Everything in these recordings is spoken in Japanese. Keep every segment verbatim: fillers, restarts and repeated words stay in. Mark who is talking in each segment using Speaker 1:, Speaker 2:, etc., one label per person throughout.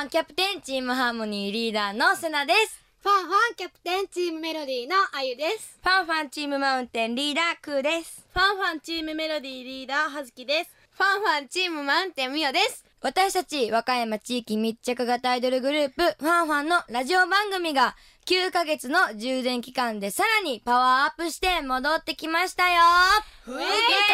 Speaker 1: キャプテンチームハーモニーリーダーのセナです。
Speaker 2: ファンファンキャプテンチームメロディーのあゆです。
Speaker 3: ファンファンチームマウンテンリーダークーです。
Speaker 4: ファンファンチームメロディーリーダーはずきです。
Speaker 5: ファンファンチームマウンテンみよです。
Speaker 1: 私たち和歌山地域密着型アイドルグループファンファンのラジオ番組がきゅうかげつの充電期間でさらにパワーアップして戻ってきましたよ。
Speaker 2: ふえ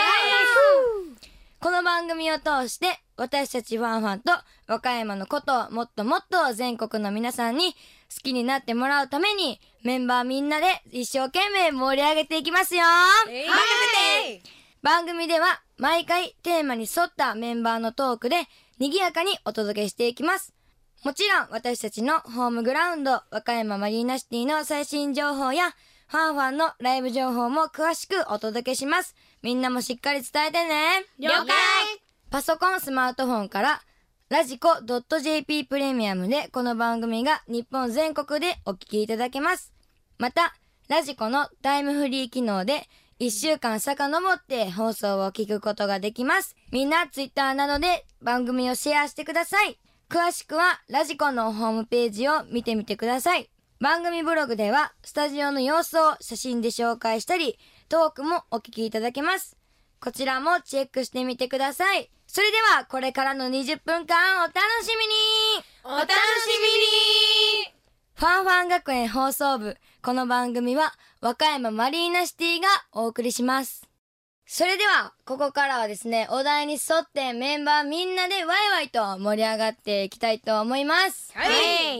Speaker 1: この番組を通して私たちファンファンと和歌山のことをもっともっと全国の皆さんに好きになってもらうためにメンバーみんなで一生懸命盛り上げていきますよ。
Speaker 5: えー、
Speaker 1: 任せて。番組では毎回テーマに沿ったメンバーのトークで賑やかにお届けしていきます。もちろん私たちのホームグラウンド和歌山マリーナシティの最新情報やファンファンのライブ情報も詳しくお届けします。みんなもしっかり伝えてね。
Speaker 2: 了解。
Speaker 1: パソコン、スマートフォンからラジコ .jp プレミアムでこの番組が日本全国でお聞きいただけます。また、ラジコのタイムフリー機能でいっしゅうかん遡って放送を聞くことができます。みんなツイッターなどで番組をシェアしてください。詳しくはラジコのホームページを見てみてください。番組ブログではスタジオの様子を写真で紹介したり、トークもお聞きいただけます。こちらもチェックしてみてください。それではこれからのにじゅっぷんかんお楽しみに
Speaker 5: お楽しみに。
Speaker 1: ファンファン学園放送部、この番組は和歌山マリーナシティがお送りします。それではここからはですね、お題に沿ってメンバーみんなでワイワイと盛り上がっていきたいと思います。
Speaker 5: はい。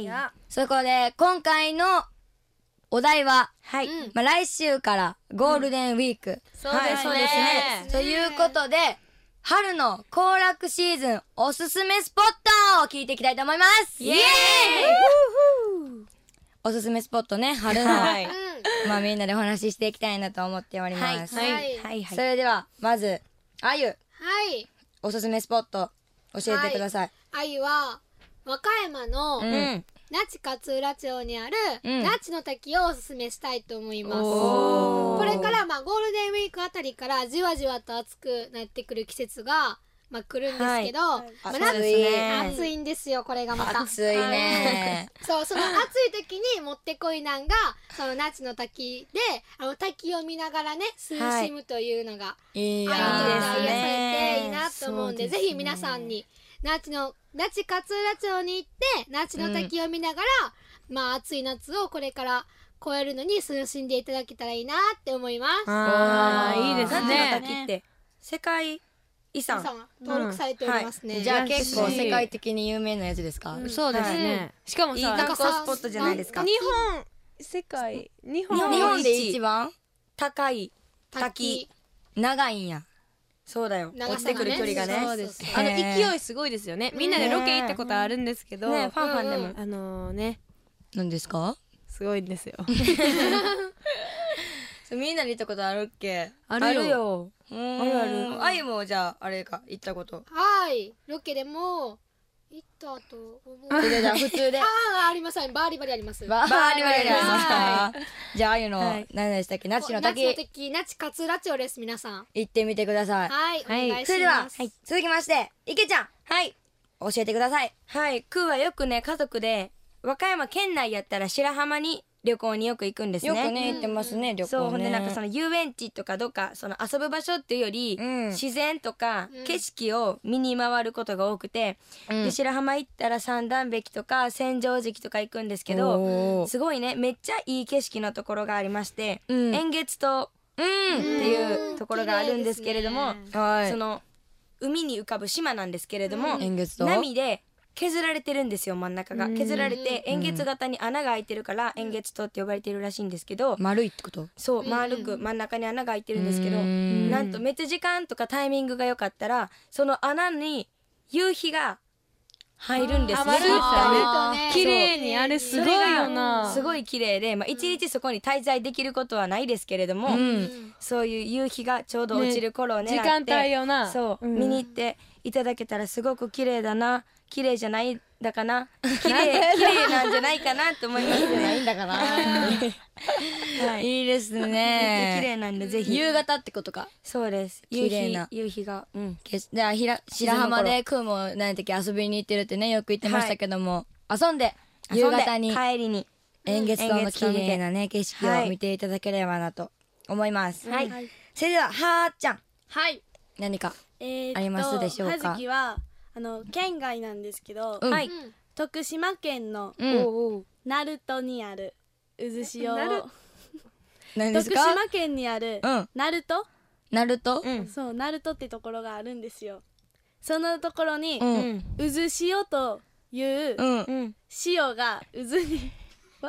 Speaker 1: はい、そこで今回のお題は、
Speaker 3: はい、
Speaker 1: まあ、来週からゴールデンウィーク、うん、
Speaker 3: そうですね、はい、そうですね。
Speaker 1: ということで春の行楽シーズンおすすめスポットを聞いていきたいと思います。
Speaker 3: イエーイ。
Speaker 1: おすすめスポットね、春の、
Speaker 3: はい、
Speaker 1: まあみんなでお話ししていきたいなと思っております。
Speaker 2: はい
Speaker 3: はいはいはい。
Speaker 1: それではまずあゆ、
Speaker 2: はい。
Speaker 1: おすすめスポット教えてください。
Speaker 2: あゆは和歌山の、
Speaker 1: うん
Speaker 2: 那智勝浦町にある、
Speaker 1: うん、
Speaker 2: 那智の滝をおすすめしたいと思います。
Speaker 3: こ
Speaker 2: れからまあゴールデンウィークあたりからじわじわと暑くなってくる季節がまあ来るんですけど、はい、まあ、夏
Speaker 1: 暑いね。
Speaker 2: 暑いんですよ、これがまた。
Speaker 1: 暑いね。
Speaker 2: そう、その暑い時にもってこいなんがその那智の滝で、あの滝を見ながらね涼しむというのが、はい、
Speaker 1: いい
Speaker 2: あゆとか癒されていい
Speaker 1: ね。
Speaker 2: なと思うんで、
Speaker 1: そうですね、
Speaker 2: ぜひ皆さんに那智の那智勝浦町に行って那智の滝を見ながら、うん、まあ暑い夏をこれから越えるのに涼しんでいただけたらいいなって思います。
Speaker 3: あー、いいですね。
Speaker 4: 那智の滝って世界遺産
Speaker 2: 登録されておりますね。
Speaker 1: うんはい、じゃあ結構世界的に有名なやつですか？
Speaker 4: うん、そうですね、はい、しかもさ、
Speaker 3: いい観光スポットじゃないですか。
Speaker 4: 日本世界日本
Speaker 1: 日本で一番
Speaker 4: 高い
Speaker 2: 滝、
Speaker 1: 長いんや。
Speaker 4: そうだよ、
Speaker 2: ね、
Speaker 4: 落ちてくる距離がね。
Speaker 2: そうです。
Speaker 4: あの勢いすごいですよね。みんなでロケ行ったことあるんですけど、
Speaker 3: ね、ファンファンでも、
Speaker 4: うん、あのー、ね、
Speaker 1: 何ですか？
Speaker 4: すごいんですよ。
Speaker 1: みんなで行ったことあるっけ？
Speaker 4: あるよ。あるよ。
Speaker 1: あるある。あゆもじゃああれか行ったこと。
Speaker 2: はい、ロケでも行ったと思う。
Speaker 1: 普通で普通で。
Speaker 2: ああ、あります。バーリバリあります。
Speaker 1: バーリバリありますか？じゃああゆの、はい、何でしたっけ？那智の滝。
Speaker 2: 那智の滝、那智勝浦町です。皆さん
Speaker 1: 行ってみてください。
Speaker 2: はい、お願いします。
Speaker 1: それでは、はい、続きまして池ちゃん、
Speaker 3: はい
Speaker 1: 教えてください。
Speaker 3: はい、クーはよくね家族で和歌山県内やったら白浜に旅行によく行くんですね。
Speaker 1: よくね行ってますね、旅行ね。
Speaker 3: そう、ほんでなんかその遊園地とかどっかその遊ぶ場所っていうより、
Speaker 1: うん、
Speaker 3: 自然とか
Speaker 2: うん、
Speaker 3: 景色を見に回ることが多くて、うん、で白浜行ったら三段壁とか千畳敷とか行くんですけど、すごいねめっちゃいい景色のところがありまして、うん、円月島っていうところがあるんですけれども、
Speaker 1: ね、はい、
Speaker 3: その海に浮かぶ島なんですけれども、
Speaker 1: 円月島
Speaker 3: 波で削られてるんですよ、真ん中が削られて円月型に穴が開いてるから円月島って呼ばれてるらしいんですけど、
Speaker 1: 丸いってこと？
Speaker 3: そう、丸く真ん中に穴が開いてるんですけど、なんとめっちゃ時間とかタイミングが良かったらその穴に夕日が入るんですね。
Speaker 4: 綺麗に、あれすごいよな。
Speaker 3: すごい綺麗で、まあ一日そこに滞在できることはないですけれども、うん、そういう夕日がちょうど落ちる頃を狙って、
Speaker 4: ね、時間帯よな。
Speaker 3: そう、うん、見に行っていただけたらすごく綺麗だな、綺麗じゃないだかな綺麗綺麗なんじゃないかなと思います
Speaker 1: ないんだかな。いいですね。
Speaker 3: 綺麗なんでぜひ。
Speaker 1: 夕方ってことか。
Speaker 3: そうです。
Speaker 1: 綺麗な
Speaker 3: 夕日が。うん。
Speaker 1: けしでひら白浜でクーも何時遊びに行ってるってねよく言ってましたけども、遊んで夕方に
Speaker 3: 帰りに
Speaker 1: 円月島の綺麗なね景色を見ていただければなと思います。はい。それでははーちゃん
Speaker 6: はい
Speaker 1: 何か
Speaker 6: えーっと
Speaker 1: ありますでしょうか。
Speaker 6: はじきはあの県外なんですけど、
Speaker 1: うん
Speaker 3: はい。
Speaker 6: 徳島県の
Speaker 1: うん
Speaker 6: 鳴門にある渦潮を
Speaker 3: なる
Speaker 6: 徳
Speaker 1: 何ですか。
Speaker 6: 島県にある
Speaker 1: うん
Speaker 6: 鳴門、
Speaker 1: ナルト。
Speaker 3: うん。
Speaker 6: そう鳴門ってところがあるんですよ。そのところに、
Speaker 1: うん
Speaker 3: うん。
Speaker 6: 渦潮という
Speaker 1: うん
Speaker 3: うん。
Speaker 6: 潮が渦にわかんない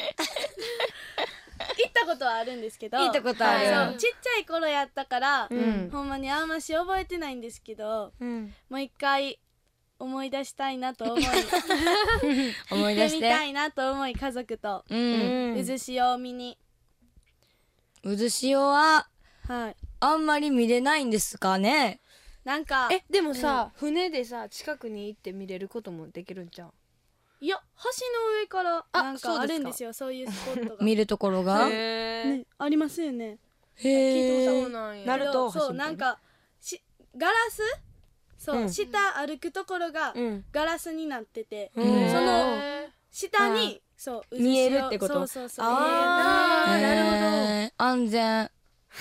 Speaker 6: 行ったことはあるんですけど、
Speaker 1: 行ったことある
Speaker 6: そうちっちゃい頃やったから、
Speaker 3: うん
Speaker 6: ほんまにあんまし覚えてないんですけど、
Speaker 3: うん。
Speaker 6: もう一回思い出したいなと思い
Speaker 1: 思い出して。
Speaker 6: 見たいなと思い家族と
Speaker 1: うん。
Speaker 6: 渦潮を見に、
Speaker 1: 渦潮は
Speaker 6: はい
Speaker 1: あんまり見れないんですかね。
Speaker 6: なんか
Speaker 4: えでもさ、船でさ近くに行って見れることもできるんじゃん。
Speaker 6: いや橋の上から
Speaker 4: あ
Speaker 6: なん
Speaker 4: そうですか
Speaker 6: かあるんですよ、そういうスポットが、
Speaker 1: 見るところが。へ
Speaker 4: へえ。
Speaker 6: ね、ありますよね。
Speaker 1: え。
Speaker 4: そうなんや。
Speaker 3: なると
Speaker 6: そうなんかしガラスそう、
Speaker 3: うん
Speaker 6: 下歩くところが
Speaker 3: うん。
Speaker 6: ガラスになってて、
Speaker 3: うん
Speaker 6: その
Speaker 4: へ
Speaker 6: 下にそう渦潮
Speaker 3: 見えるってこと
Speaker 6: そうそうそう
Speaker 3: あーなるほど。
Speaker 1: へー安全。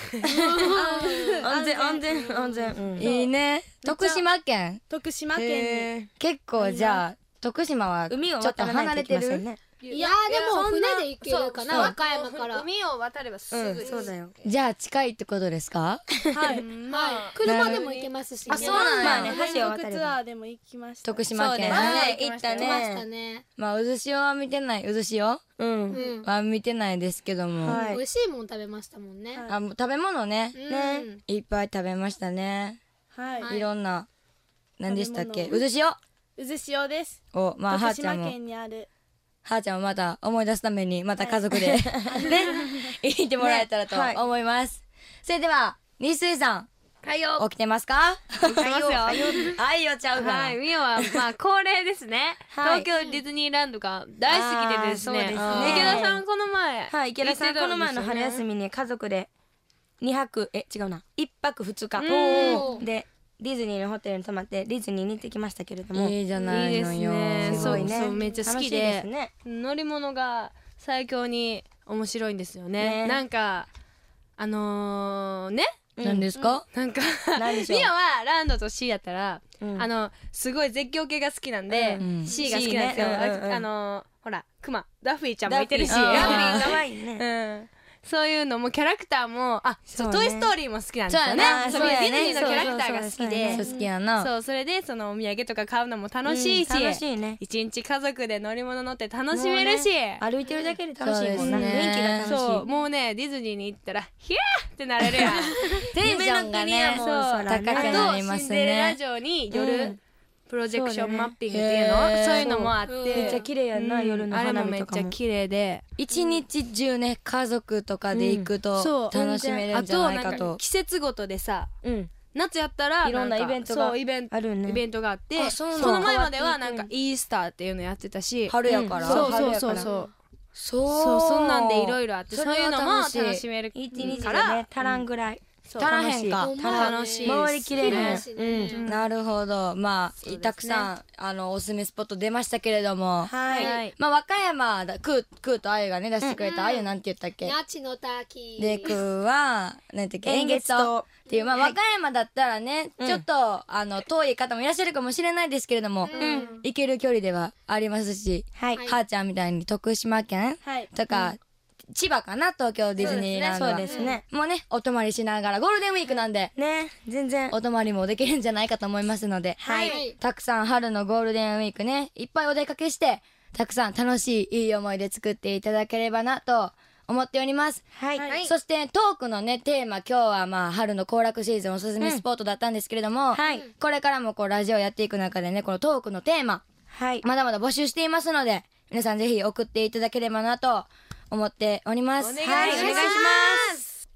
Speaker 3: 安全安全安全。うん。
Speaker 1: いいね。徳島県。
Speaker 6: 徳島県に
Speaker 3: へー
Speaker 1: 結構じゃあ徳島はち
Speaker 3: 海を
Speaker 1: ょっと
Speaker 3: 渡らないとい
Speaker 1: 離れてる。
Speaker 3: けませんね。
Speaker 2: いやーでも船で行けるかな
Speaker 4: そう
Speaker 2: 和歌山から
Speaker 4: 海を渡ればす
Speaker 3: うん。
Speaker 4: ぐです。
Speaker 3: そうだよ。
Speaker 1: じゃあ近いってことですか。
Speaker 6: はい
Speaker 4: まあ
Speaker 2: 車でも行けますしね。
Speaker 3: あそうなんや
Speaker 6: まあ
Speaker 3: ね橋を
Speaker 6: 全
Speaker 3: 渡れば
Speaker 6: 国ツアーでも行きました。
Speaker 1: 徳島県。
Speaker 3: そうですね
Speaker 1: はい
Speaker 3: 行った
Speaker 2: 来ました
Speaker 3: ね。
Speaker 2: ね。
Speaker 1: まあ渦潮は見てない渦潮
Speaker 3: うん。
Speaker 2: うん。
Speaker 1: は見てないですけども、
Speaker 3: はい
Speaker 2: 美味しいもん食べましたもんね。
Speaker 6: はい
Speaker 1: あもう食べ物ね、
Speaker 2: うん。
Speaker 1: いっぱい食べましたね。
Speaker 6: はい、
Speaker 2: はい
Speaker 1: いろんな何でしたっけ
Speaker 6: 食べ物
Speaker 1: 渦潮
Speaker 6: 渦潮です。
Speaker 1: をまあは
Speaker 6: 徳島
Speaker 1: ーちゃんも
Speaker 6: 県にある
Speaker 1: はーちゃんもまた思い出すためにまた家族で、ね行ってもらえたらと
Speaker 3: ねはい
Speaker 1: 思います。それでは西水さん
Speaker 4: はいよ。
Speaker 1: 起きてますか。
Speaker 4: 起きてますよ。
Speaker 1: あいよちゃうかな、
Speaker 4: はい、みおはまあ恒例ですね。
Speaker 3: はい
Speaker 4: 東京ディズニーランドが大好きでですね。
Speaker 3: あーそうです
Speaker 1: ね
Speaker 4: 池田さんこの前、
Speaker 3: はい、池田さんこの前の春休
Speaker 4: み。
Speaker 3: みに家族でにはくえ違うないっぱくふつか
Speaker 2: おー
Speaker 3: でディズニーのホテルに泊まってディズニーに行ってきましたけれども、
Speaker 1: いいじゃないのよ。
Speaker 4: いいですね
Speaker 3: すごいね
Speaker 4: そうそうめっちゃ好きで
Speaker 3: 楽しいですね。
Speaker 4: 乗り物が最強に面白いんですよね。
Speaker 3: ね
Speaker 4: なんかあのー、ね、
Speaker 1: 何ですか。
Speaker 4: なんか
Speaker 3: 何でしょう
Speaker 4: ミオはランドと C やったら、
Speaker 3: うん
Speaker 4: あのすごい絶叫系が好きなんで、
Speaker 1: うん
Speaker 4: C が好きなんですよ。
Speaker 3: C ねうんうん
Speaker 4: ああのー、ほらクマダッフィーちゃんもいてるし、
Speaker 3: ダッフィー
Speaker 1: あー
Speaker 3: ダッフィーかわいいね。
Speaker 4: うん、そういうのもキャラクターもあそう
Speaker 3: そうね
Speaker 4: トイ・ストーリーも好きなんですよね。
Speaker 1: そうやな
Speaker 4: そういうディズニーの
Speaker 3: そうやね
Speaker 4: キャラクターが好き
Speaker 3: そうそう
Speaker 4: で
Speaker 1: そう好きやな。
Speaker 4: そうそれでそのお土産とか買うのも楽しいし、
Speaker 3: うん楽しいね。
Speaker 4: 一日家族で乗り物乗って楽しめるし、
Speaker 3: 歩いてるだけで楽しいもんな。
Speaker 1: そうですね
Speaker 3: 雰囲気が楽しい。
Speaker 4: そうもうねディズニーに行ったらヒャーってなれるやん。
Speaker 1: テンションがね
Speaker 3: そう
Speaker 4: そう
Speaker 3: 高く
Speaker 1: な
Speaker 4: あと
Speaker 1: りますね
Speaker 4: シンデレラ城に夜、
Speaker 3: うん
Speaker 4: プロジェクションマッピングって
Speaker 1: そう
Speaker 4: いうの
Speaker 1: だねへー
Speaker 4: そういうのもあっ
Speaker 2: そう
Speaker 4: て
Speaker 3: めっちゃ綺麗やんな、
Speaker 4: うん
Speaker 3: 夜の
Speaker 4: あれもめっ
Speaker 3: 花火とかも。
Speaker 4: ちゃ綺麗で
Speaker 1: 一日中ね家族とかで行くと
Speaker 4: そう
Speaker 1: 楽しめるんじゃないか
Speaker 4: あとなん
Speaker 1: と。
Speaker 4: 季節ごとでさ
Speaker 3: うん。
Speaker 4: 夏やったら
Speaker 3: いろんな
Speaker 4: か
Speaker 3: イベントが
Speaker 4: そうイベント
Speaker 3: あるね。
Speaker 4: イベントがあって
Speaker 1: あそうなんだ
Speaker 4: その前まではなんか
Speaker 3: 変わって
Speaker 4: イースターっていうのやってたし
Speaker 1: 春やから。
Speaker 4: そうそう
Speaker 3: 春やから
Speaker 4: そうそう
Speaker 1: そう
Speaker 4: そうそんなんでいろいろあって
Speaker 1: それは
Speaker 4: そういうのも
Speaker 1: 楽しい
Speaker 4: 楽しめる
Speaker 3: 一日で
Speaker 4: から
Speaker 3: ね、足らんぐらい。
Speaker 4: そう
Speaker 1: 足らへんか
Speaker 2: ほんま
Speaker 4: 楽しい
Speaker 3: 周り綺麗ね
Speaker 2: 綺麗だ。しね
Speaker 3: うん。
Speaker 1: なるほど。まあ、
Speaker 4: そうですね
Speaker 1: たくさんあのおすすめスポット出ましたけれども、
Speaker 3: はい。
Speaker 4: はい
Speaker 1: まあ和歌山だクークーとあゆがね出してくれたあゆなんて言ったっけ？
Speaker 2: 那智の滝。
Speaker 1: でクーは何だっけ？
Speaker 3: 円
Speaker 1: 円月
Speaker 3: 月
Speaker 1: と
Speaker 3: と
Speaker 1: っていうまあ和歌山だったらねちょっとあの遠い方もいらっしゃるかもしれないですけれども、
Speaker 2: うん
Speaker 1: 行ける距離ではありますし、
Speaker 3: はい。
Speaker 2: はい
Speaker 1: はーちゃんみたいに徳島県
Speaker 6: はい
Speaker 1: とか、千葉かな東京ディズニーランドは
Speaker 3: そうですね。
Speaker 1: もうねお泊まりしながらゴールデンウィークなんで
Speaker 3: ね、全然。
Speaker 1: お泊まりもできるんじゃないかと思いますので、
Speaker 2: はい。
Speaker 1: たくさん春のゴールデンウィークねいっぱいお出かけしてたくさん楽しいいい思い出作っていただければなと思っております。
Speaker 3: はい。
Speaker 6: はい
Speaker 1: そしてトークのねテーマ今日はまあ春の行楽シーズンおすすめスポットだったんですけれども、
Speaker 3: はい。
Speaker 1: これからもこうラジオやっていく中でねこのトークのテーマ
Speaker 3: はい。
Speaker 1: まだまだ募集していますので皆さんぜひ送っていただければなと思っております。
Speaker 4: お願いし
Speaker 3: はい、お
Speaker 4: ます
Speaker 3: 願いします。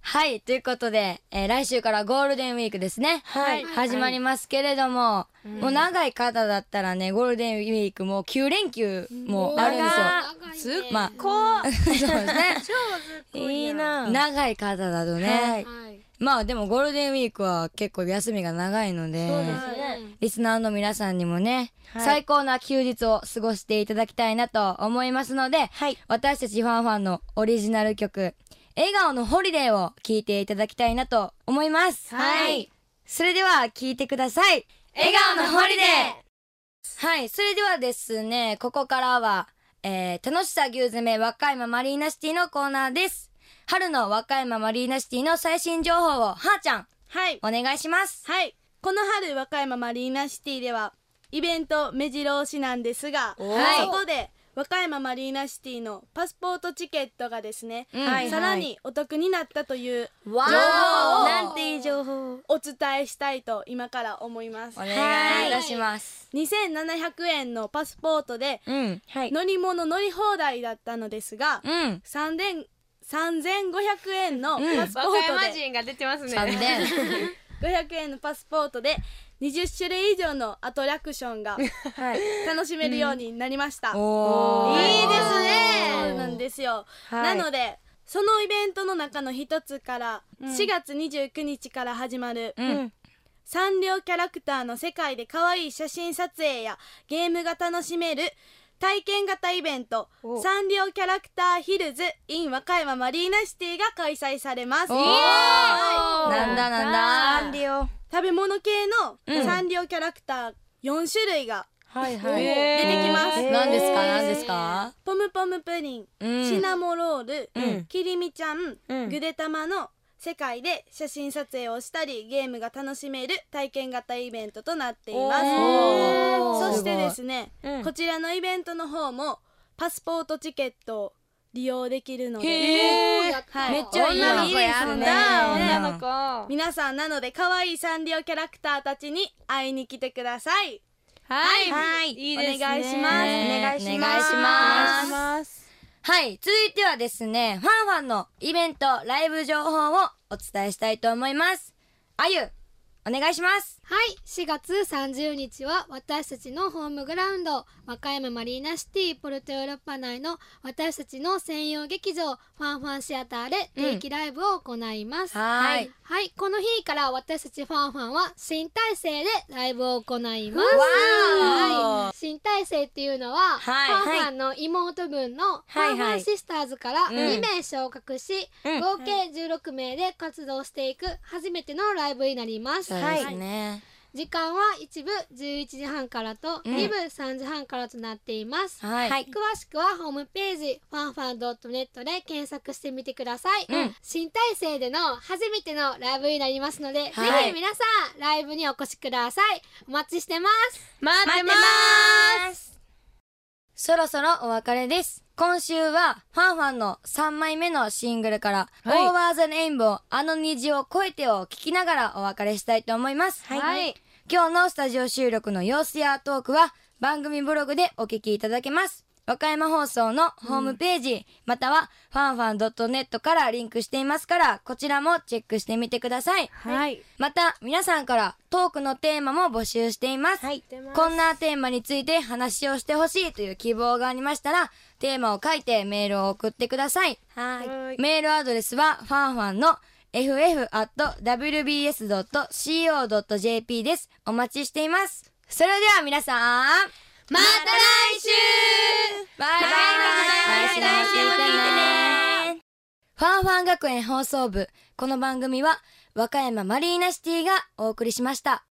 Speaker 1: はい、ということで、えー来週からゴールデンウィークですね。
Speaker 3: はい
Speaker 1: 始まりますけれども、もう長い方だったらね、ゴールデンウィークもきゅう連休もあるんですよ。
Speaker 2: 長いね
Speaker 1: まあ、
Speaker 3: こう
Speaker 1: そうですね。
Speaker 3: いいな。
Speaker 1: 長い方だとね。
Speaker 3: はい
Speaker 2: はい
Speaker 1: まあでもゴールデンウィークは結構休みが長いので、
Speaker 3: そうですね。
Speaker 1: リスナーの皆さんにもね、
Speaker 3: はい
Speaker 1: 最高な休日を過ごしていただきたいなと思いますので、
Speaker 3: はい。
Speaker 1: 私たちファンファンのオリジナル曲、笑顔のホリデーを聴いていただきたいなと思います。
Speaker 3: はい。
Speaker 1: それでは聴いてください。笑顔のホリデー。はい。それではですね、ここからは、えー、楽しさ牛詰め和歌山マリーナシティのコーナーです。春の和歌山マリーナシティの最新情報を、はーちゃん、
Speaker 6: はい
Speaker 1: お願いします。
Speaker 6: はいこの春和歌山マリーナシティではイベント目白押しなんですが、
Speaker 1: はい
Speaker 6: そこで和歌山マリーナシティのパスポートチケットがですね、
Speaker 1: うん
Speaker 3: はい
Speaker 6: さらにお得になったという
Speaker 1: わー
Speaker 6: 情報を
Speaker 3: なんていい情報。
Speaker 6: お伝えしたいと今から思います。
Speaker 1: お願いいたします。
Speaker 6: にせんななひゃくえんのパスポートで
Speaker 1: うん。
Speaker 3: はい。
Speaker 6: 乗り物乗り放題だったのですが、
Speaker 1: うん。
Speaker 6: さんぜんさんぜんごひゃくえんのパスポ
Speaker 5: 和歌
Speaker 6: ートで、
Speaker 5: 山人が出てますね。
Speaker 1: さんぜん。
Speaker 6: ごひゃくえんのパスポートでにじゅっしゅるい以上のアトラクションが
Speaker 3: はい。
Speaker 6: 楽しめるようになりました。
Speaker 1: おー。
Speaker 5: いいですね。
Speaker 6: そうなんですよ、
Speaker 3: はい
Speaker 6: なのでそのイベントの中の一つから、しがつにじゅうくにちから始まる、
Speaker 1: うん。
Speaker 6: サンリオキャラクターの世界で可愛い写真撮影やゲームが楽しめる体験型イベント
Speaker 3: お
Speaker 6: サンリオキャラクターヒルズ in 和歌山マリーナシティが開催されます。
Speaker 1: おー
Speaker 6: はい
Speaker 1: なんだなんだ
Speaker 3: サンリオ。
Speaker 6: 食べ物系の
Speaker 1: うん
Speaker 6: サンリオキャラクターよんしゅるいが
Speaker 3: はいはい。
Speaker 6: 出てきます。
Speaker 3: へー
Speaker 1: 何ですか何ですか
Speaker 6: ポムポムプリン、
Speaker 1: うん
Speaker 6: シナモロール、
Speaker 3: うん
Speaker 6: きりみちゃん、
Speaker 3: うん
Speaker 6: ぐでたまの世界で写真撮影をしたりゲームが楽しめる体験型イベントとなっています。
Speaker 1: おー
Speaker 6: そしてですね、
Speaker 3: うん
Speaker 6: こちらのイベントの方もパスポートチケットを利用できるので、
Speaker 1: へー
Speaker 2: やった
Speaker 6: はい
Speaker 1: めっちゃいいな
Speaker 3: 女の子やるね。女の子。
Speaker 6: 皆さんなので可愛いサンリオキャラクターたちに会いに来てください。
Speaker 5: はい。
Speaker 3: はい。
Speaker 5: いいですね。
Speaker 6: お願いします
Speaker 1: ね
Speaker 3: お願いします。
Speaker 1: お願いします
Speaker 3: お願いします。
Speaker 1: はい。続いてはですね、ファンファンのイベント、ライブ情報をお伝えしたいと思います。あゆ、お願いします。
Speaker 2: はいしがつさんじゅうにちは私たちのホームグラウンド和歌山マリーナシティポルトヨーロッパ内の私たちの専用劇場ファンファンシアターで定期ライブを行います、
Speaker 1: はーい。
Speaker 2: はいこの日から私たちファンファンは新体制でライブを行います
Speaker 1: わー
Speaker 2: はい、新体制っていうのは、
Speaker 1: はい
Speaker 2: ファンファンの妹分のファンファンシスターズから
Speaker 1: うん
Speaker 2: にめい昇格し、
Speaker 3: うん
Speaker 2: 合計じゅうろくめいで活動していく初めてのライブになります、
Speaker 1: そうですね。
Speaker 2: 時間は一部じゅういちじはんからと、
Speaker 1: うん
Speaker 2: 二部さんじはんからとなっています、
Speaker 1: はい。
Speaker 3: はい
Speaker 2: 詳しくはホームページファンファン ドットネット で検索してみてください、
Speaker 1: うん
Speaker 2: 新体制での初めてのライブになりますので、
Speaker 1: はい
Speaker 2: ぜひ皆さんライブにお越しください。お待ちしてます
Speaker 5: 待ってまーす。
Speaker 1: そろそろお別れです。今週はファンファンのさんまいめのシングルから、
Speaker 3: はい
Speaker 1: Over the Rainbow あの虹を越えてを聞きながらお別れしたいと思います。
Speaker 3: はい
Speaker 1: 今日のスタジオ収録の様子やトークは番組ブログでお聞きいただけます。和歌山放送のホームページ、またはファンファン ドットネット からリンクしていますから、こちらもチェックしてみてください。
Speaker 3: はい。
Speaker 1: また皆さんからトークのテーマも募集しています。
Speaker 3: はい。
Speaker 1: こんなテーマについて話をしてほしいという希望がありましたら、テーマを書いてメールを送ってください。
Speaker 3: はい。
Speaker 1: メールアドレスはファンファンの エフエフ アット ダブリュービーエス ドット シーオー ドット ジェーピー です。お待ちしています。それでは皆さん、
Speaker 5: また来週。
Speaker 1: バイバイ来週も聞いてね。ファンファン学園放送部。この番組は和歌山マリーナシティがお送りしました。